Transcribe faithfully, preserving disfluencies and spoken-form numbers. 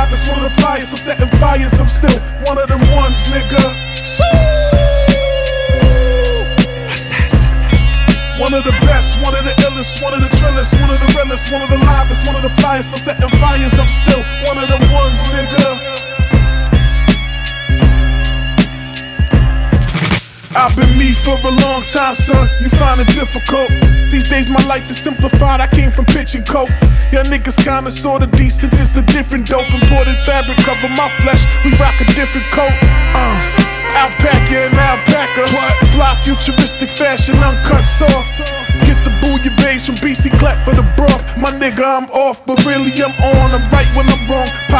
livest, one of the flyers for setting fires. I'm still one of them ones, nigga. One of the best, one of the illest, one of the trillest, one of the realest, one of the livest, one of the flyers for setting fires. I'm still one of them ones, nigga. I've been me for a long time, son, you find it difficult. These days my life is simplified, I came from pitch and coke. Y'all niggas kinda sorta decent, it's a different dope. Imported fabric cover my flesh, we rock a different coat. Uh, alpaca and alpaca, what? Fly futuristic fashion, uncut soft. Get the bouillabaisse from B C Clap for the broth. My nigga, I'm off, but really I'm on. I'm right when I'm wrong.